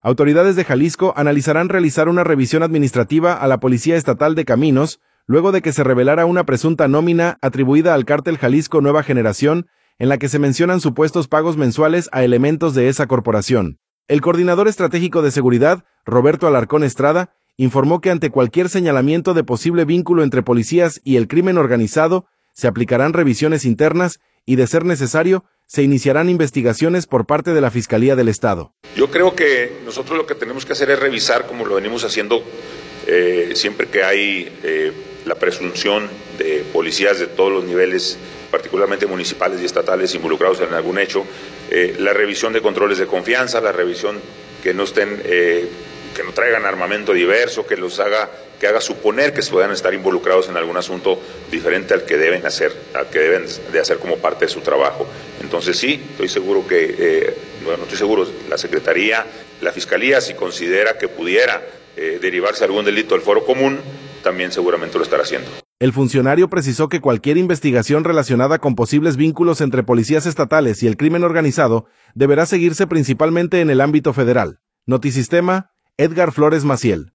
Autoridades de Jalisco analizarán realizar una revisión administrativa a la Policía Estatal de Caminos, luego de que se revelara una presunta nómina atribuida al Cártel Jalisco Nueva Generación, en la que se mencionan supuestos pagos mensuales a elementos de esa corporación. El coordinador estratégico de seguridad, Roberto Alarcón Estrada, informó que ante cualquier señalamiento de posible vínculo entre policías y el crimen organizado, se aplicarán revisiones internas y, de ser necesario, se iniciarán investigaciones por parte de la Fiscalía del Estado. Yo creo que nosotros lo que tenemos que hacer es revisar, como lo venimos haciendo siempre que hay la presunción de policías de todos los niveles, particularmente municipales y estatales, involucrados en algún hecho, la revisión de controles de confianza, la revisión que no estén, que no traigan armamento diverso, que haga suponer que puedan estar involucrados en algún asunto diferente al que deben de hacer como parte de su trabajo. Entonces sí, estoy seguro que, la Secretaría, la Fiscalía, si considera que pudiera derivarse algún delito del Foro Común, también seguramente lo estará haciendo. El funcionario precisó que cualquier investigación relacionada con posibles vínculos entre policías estatales y el crimen organizado deberá seguirse principalmente en el ámbito federal. Notisistema, Edgar Flores Maciel.